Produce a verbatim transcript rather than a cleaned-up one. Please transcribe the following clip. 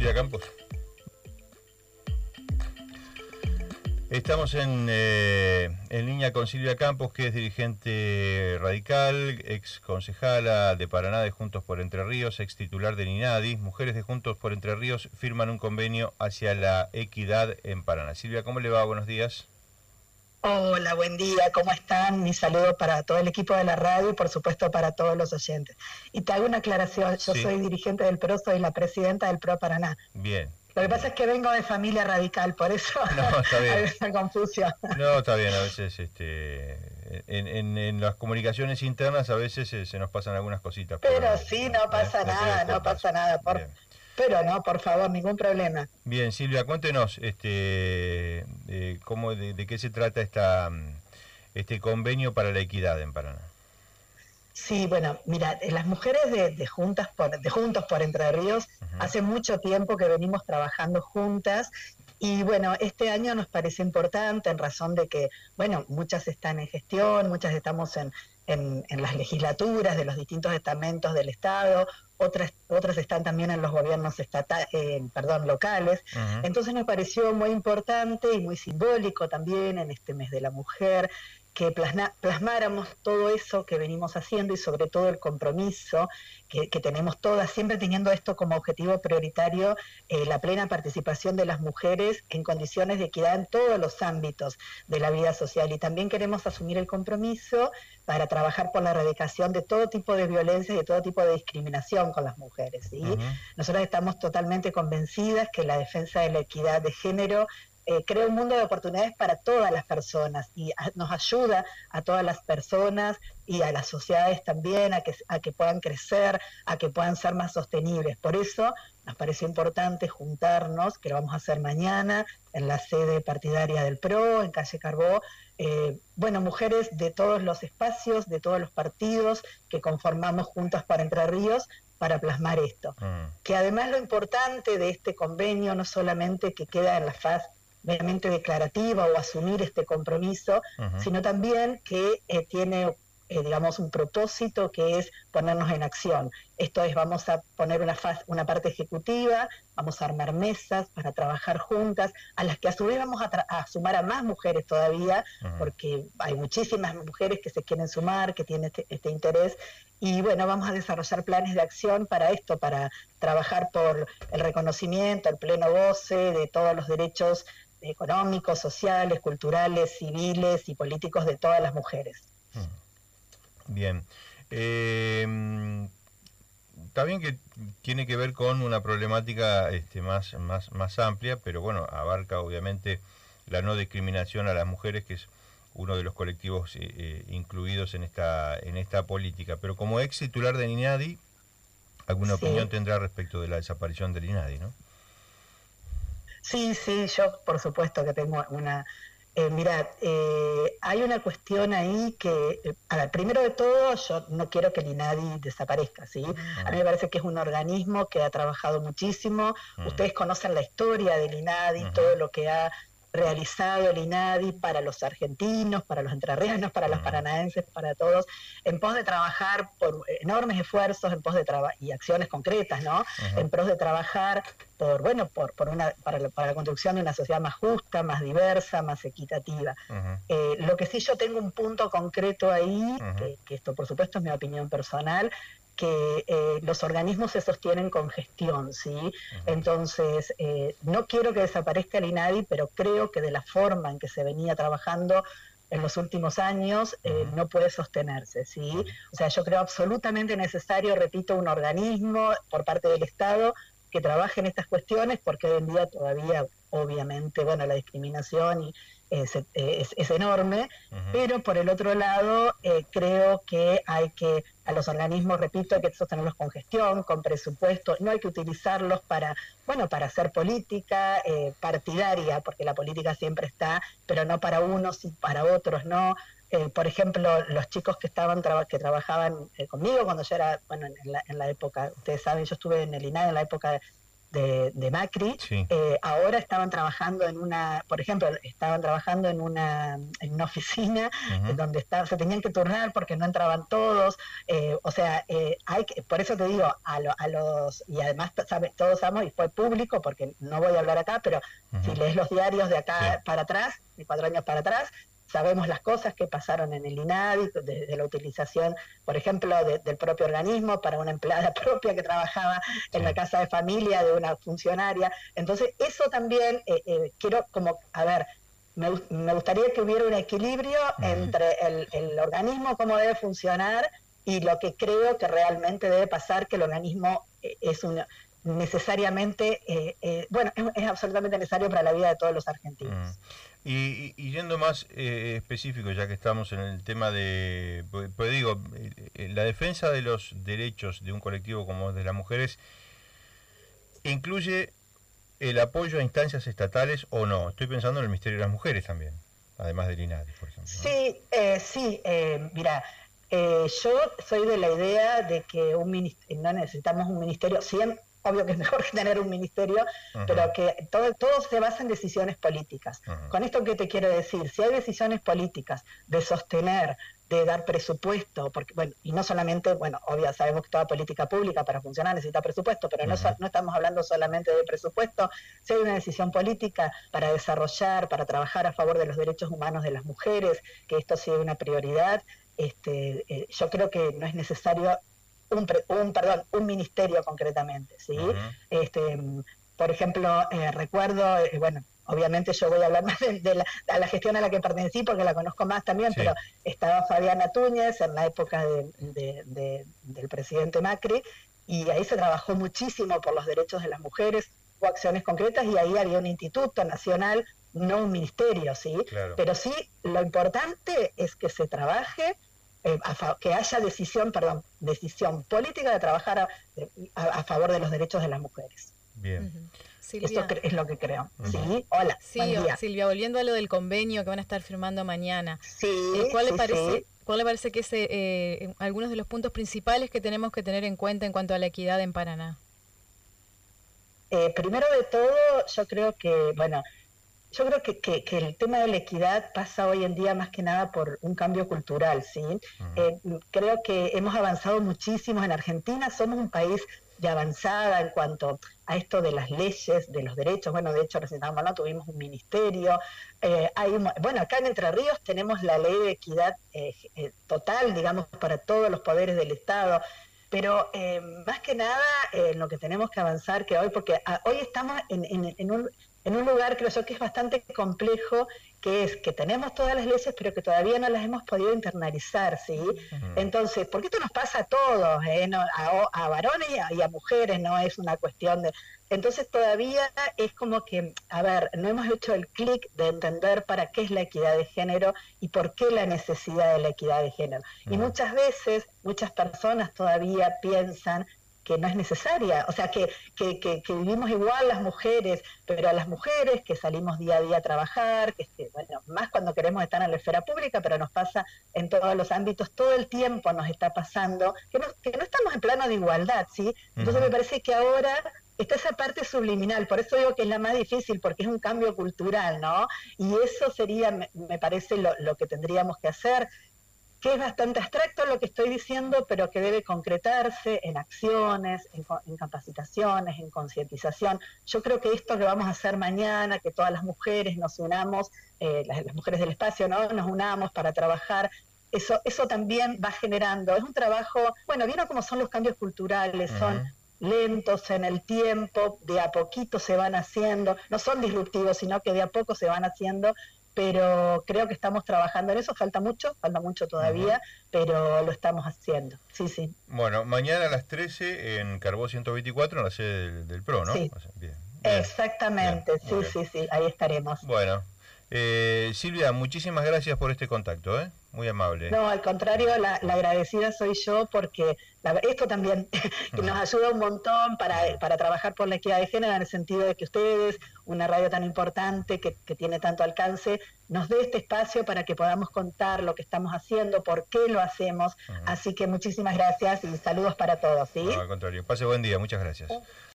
Silvia Campos. Estamos en, eh, en línea con Silvia Campos, que es dirigente radical, ex concejala de Paraná de Juntos por Entre Ríos, ex titular del INADI. Mujeres de Juntos por Entre Ríos firman un convenio hacia la equidad en Paraná. Silvia, ¿cómo le va? Buenos días. Hola, buen día, ¿cómo están? Mi saludo para todo el equipo de la radio y por supuesto para todos los oyentes. Y te hago una aclaración, yo Sí. soy dirigente del P R O, soy la presidenta del P R O Paraná. Bien. Lo que bien. pasa es que vengo de familia radical, por eso No, está bien. hay esa confusión. No, está bien, a veces este, en, en, en las comunicaciones internas a veces se, se nos pasan algunas cositas. Pero, pero, sí, no pasa eh, le pido nada, no disculpas. pasa nada. Por... Bien. Pero no, por favor, ningún problema. Bien, Silvia, cuéntenos este, eh, cómo, de, de qué se trata esta, este convenio para la equidad en Paraná. Sí, bueno, mira, las mujeres de, de, juntas por, de Juntos por Entre Ríos, uh-huh. hace mucho tiempo que venimos trabajando juntas y bueno, este año nos parece importante en razón de que, bueno, muchas están en gestión, muchas estamos en, en, en las legislaturas de los distintos estamentos del Estado, otras, otras están también en los gobiernos estatales, eh, perdón, locales. Uh-huh. Entonces nos pareció muy importante y muy simbólico también en este mes de la mujer, que plasma, plasmáramos todo eso que venimos haciendo y sobre todo el compromiso que, que tenemos todas, siempre teniendo esto como objetivo prioritario, eh, la plena participación de las mujeres en condiciones de equidad en todos los ámbitos de la vida social. Y también queremos asumir el compromiso para trabajar por la erradicación de todo tipo de violencia y de todo tipo de discriminación con las mujeres, ¿sí? Uh-huh. Nosotros estamos totalmente convencidas que la defensa de la equidad de género Eh, crea un mundo de oportunidades para todas las personas y a, nos ayuda a todas las personas y a las sociedades también a que, a que puedan crecer, a que puedan ser más sostenibles. Por eso nos pareció importante juntarnos, que lo vamos a hacer mañana en la sede partidaria del P R O, en calle Carbó, eh, bueno, mujeres de todos los espacios, de todos los partidos que conformamos Juntos para Entre Ríos, para plasmar esto. Mm. Que además lo importante de este convenio no solamente que queda en la faz meramente declarativa o asumir este compromiso, uh-huh. sino también que eh, tiene, eh, digamos, un propósito que es ponernos en acción. Esto es, vamos a poner una, faz, una parte ejecutiva, vamos a armar mesas para trabajar juntas, a las que a su vez vamos a, a sumar a más mujeres todavía, uh-huh. porque hay muchísimas mujeres que se quieren sumar, que tienen este, este interés, y bueno, vamos a desarrollar planes de acción para esto, para trabajar por el reconocimiento, el pleno goce de todos los derechos económicos, sociales, culturales, civiles y políticos de todas las mujeres. Bien. Eh, está bien que tiene que ver con una problemática este, más, más, más amplia, pero bueno, abarca obviamente la no discriminación a las mujeres, que es uno de los colectivos eh, eh, incluidos en esta, en esta política. Pero como ex titular del INADI, ¿alguna sí. opinión tendrá respecto de la desaparición del INADI, no? Sí, sí, yo por supuesto que tengo una... Eh, mirad, eh, hay una cuestión ahí que, eh, a ver, primero de todo, yo no quiero que el INADI desaparezca, ¿sí? Uh-huh. A mí me parece que es un organismo que ha trabajado muchísimo, uh-huh. ustedes conocen la historia del INADI, uh-huh. todo lo que ha realizado el INADI para los argentinos, para los entrerrianos, para uh-huh. los paranaenses, para todos, en pos de trabajar por enormes esfuerzos, en pos de traba- y acciones concretas, ¿no? Uh-huh. En pos de trabajar por, bueno, por, por una, para, la, para la construcción de una sociedad más justa, más diversa, más equitativa. Uh-huh. Eh, lo que sí yo tengo un punto concreto ahí, uh-huh. que, que esto por supuesto es mi opinión personal, que eh, los organismos se sostienen con gestión, ¿sí? Uh-huh. Entonces, eh, no quiero que desaparezca el INADI, pero creo que de la forma en que se venía trabajando en los últimos años, eh, uh-huh. no puede sostenerse, ¿sí? Uh-huh. O sea, yo creo absolutamente necesario, repito, un organismo por parte del Estado que trabaje en estas cuestiones, porque hoy en día todavía, obviamente, bueno, la discriminación y, es, es, es enorme, uh-huh. pero por el otro lado, eh, creo que hay que, a los organismos, repito, hay que sostenerlos con gestión, con presupuesto, no hay que utilizarlos para, bueno, para hacer política eh, partidaria, porque la política siempre está, pero no para unos y para otros, no. Eh, por ejemplo, los chicos que estaban traba que trabajaban eh, conmigo cuando yo era, bueno, en la, en la época, ustedes saben, yo estuve en el INADI en la época de, de, de Macri, sí. eh, ahora estaban trabajando en una, por ejemplo, estaban trabajando en una, en una oficina Uh-huh. donde estaba, se tenían que turnar porque no entraban todos, eh, o sea, eh, hay que, por eso te digo, a, lo, a los, y además sabe, todos sabemos, y fue público, porque no voy a hablar acá, pero Uh-huh. si lees los diarios de acá sí. para atrás, de cuatro años para atrás, sabemos las cosas que pasaron en el INADI, de, de la utilización, por ejemplo, de, del propio organismo para una empleada propia que trabajaba en sí. la casa de familia de una funcionaria. Entonces, eso también, eh, eh, quiero como, a ver, me, me gustaría que hubiera un equilibrio uh-huh. entre el, el organismo, cómo debe funcionar, y lo que creo que realmente debe pasar, que el organismo eh, es un... necesariamente, eh, eh, bueno, es, es absolutamente necesario para la vida de todos los argentinos. Mm. Y, y, y yendo más eh, específico, ya que estamos en el tema de, pues, pues digo, eh, la defensa de los derechos de un colectivo como de las mujeres, ¿incluye el apoyo a instancias estatales o no? Estoy pensando en el Ministerio de las Mujeres también, además del INADI, por ejemplo, ¿no? Sí, eh, sí, eh, mira, eh, yo soy de la idea de que un ministerio, no necesitamos un ministerio, siempre, obvio que es mejor que tener un ministerio, uh-huh. pero que todo, todo se basa en decisiones políticas. Uh-huh. Con esto, ¿qué te quiero decir? Si hay decisiones políticas de sostener, de dar presupuesto, porque bueno, y no solamente, bueno, obvio, sabemos que toda política pública para funcionar necesita presupuesto, pero uh-huh. no, no estamos hablando solamente de presupuesto. Si hay una decisión política para desarrollar, para trabajar a favor de los derechos humanos de las mujeres, que esto sea una prioridad, este, eh, yo creo que no es necesario Un, un, perdón, un ministerio concretamente, ¿sí? Uh-huh. Este, por ejemplo, eh, recuerdo, eh, bueno, obviamente yo voy a hablar más de, de, la, de la gestión a la que pertenecí porque la conozco más también, sí. pero estaba Fabiana Túñez en la época de, de, de, del presidente Macri, y ahí se trabajó muchísimo por los derechos de las mujeres, hubo acciones concretas y ahí había un instituto nacional, no un ministerio, ¿sí? Claro. Pero sí, lo importante es que se trabaje, Eh, a que haya decisión, perdón, decisión política de trabajar a, a, a favor de los derechos de las mujeres. Bien. Uh-huh. Esto es lo que creo. Uh-huh. Sí, hola. Sí, buen día. Silvia, volviendo a lo del convenio que van a estar firmando mañana. Sí. Eh, ¿Cuál sí, le parece? Sí. ¿Cuál le parece que es eh, algunos de los puntos principales que tenemos que tener en cuenta en cuanto a la equidad en Paraná? Eh, primero de todo, yo creo que, bueno, Yo creo que, que, que el tema de la equidad pasa hoy en día más que nada por un cambio cultural, ¿sí? Uh-huh. Eh, creo que hemos avanzado muchísimo en Argentina, somos un país de avanzada en cuanto a esto de las leyes, de los derechos. Bueno, de hecho, recién no tuvimos un ministerio. Eh, hay un, bueno, acá en Entre Ríos tenemos la ley de equidad eh, eh, total, digamos, para todos los poderes del Estado. Pero eh, más que nada, eh, lo que tenemos que avanzar, que hoy, porque a, hoy estamos en, en, en, un, en un lugar, creo yo, que es bastante complejo, que es que tenemos todas las leyes, pero que todavía no las hemos podido internalizar, ¿sí? Uh-huh. Entonces, porque esto nos pasa a todos, ¿eh? No, a, a varones y a, y a mujeres, no es una cuestión de... Entonces todavía es como que, a ver, no hemos hecho el clic de entender para qué es la equidad de género y por qué la necesidad de la equidad de género. Uh-huh. Y muchas veces, muchas personas todavía piensan que no es necesaria, o sea, que, que, que, que vivimos igual las mujeres, pero a las mujeres que salimos día a día a trabajar, que, que bueno, más cuando queremos estar en la esfera pública, pero nos pasa en todos los ámbitos, todo el tiempo nos está pasando, que no, que no estamos en plano de igualdad, ¿sí? Entonces uh-huh. me parece que ahora está esa parte subliminal, por eso digo que es la más difícil, porque es un cambio cultural, ¿no? Y eso sería, me, me parece, lo, lo que tendríamos que hacer, que es bastante abstracto lo que estoy diciendo, pero que debe concretarse en acciones, en, en capacitaciones, en concientización. Yo creo que esto que vamos a hacer mañana, que todas las mujeres nos unamos, eh, las, las mujeres del espacio, ¿no? Nos unamos para trabajar, eso, eso también va generando, es un trabajo, bueno, vieron cómo son los cambios culturales, uh-huh. son lentos en el tiempo, de a poquito se van haciendo, no son disruptivos, sino que de a poco se van haciendo, pero creo que estamos trabajando en eso, falta mucho, falta mucho todavía, uh-huh. pero lo estamos haciendo, sí, sí. Bueno, mañana a las trece en Carbó ciento veinticuatro, en la sede del, del P R O, ¿no? Sí, o sea, bien, bien, exactamente, bien, sí, sí, sí, ahí estaremos. Bueno, eh, Silvia, muchísimas gracias por este contacto, ¿eh? Muy amable. No, al contrario, la, la agradecida soy yo porque la, esto también que nos ayuda un montón para, para trabajar por la equidad de género, en el sentido de que ustedes, una radio tan importante que, que tiene tanto alcance, nos dé este espacio para que podamos contar lo que estamos haciendo, por qué lo hacemos. Uh-huh. Así que muchísimas gracias y saludos para todos, ¿sí? No, al contrario. Pase buen día, muchas gracias.